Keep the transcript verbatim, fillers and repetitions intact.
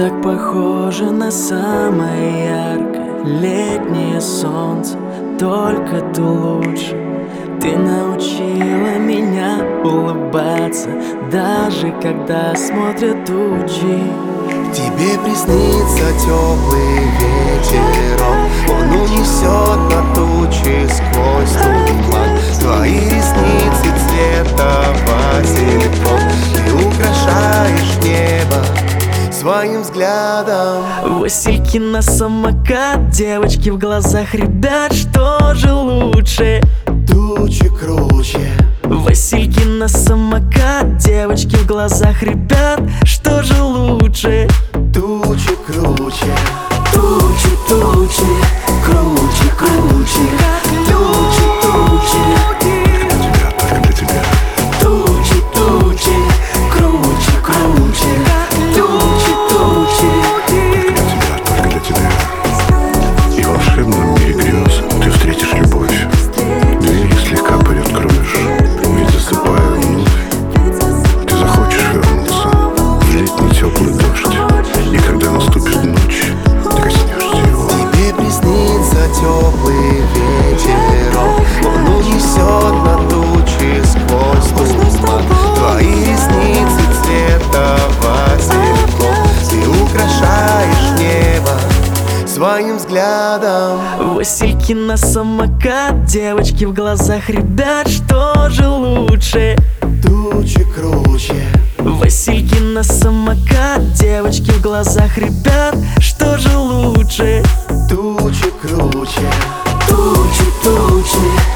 так похожа на самое яркое летнее солнце, только ты лучше. Ты научила меня улыбаться, даже когда смотрят тучи. Тебе приснится теплый ветерок, он унесет на тучи сквозь туман. Твои ресницы цвета васильков, ты украшаешь небо своим взглядом. Васильки на самокат, девочки в глазах ребят, что же лучше? Тучи круче. Васильки на самокат, девочки в глазах ребят, что же лучше? Тучи круче. Тучи, тучи, круче, круче. Тучи, тучи, только для тебя. тучи, тучи, круче, круче. Тучи, тучи, Только для тебя, только для тебя. И в волшебном мире грез ты встретишь любовь. Двери слегка приоткроешь, ведь засыпая вновь, ты захочешь вернуться в летний теплый дождь. И когда наступит ночь, ты коснешься его. Тебе приснится теплый ветерок, он унесет на тучи сквозь туман. Твои ресницы цвета васильков, ты украшаешь небо своим взглядом. Васильки на самокат, девочки в глазах ребят, что же лучше? Тучи круче. Васильки на самокат, девочки в глазах ребят, что же лучше? Тучи круче. Тучи, тучи,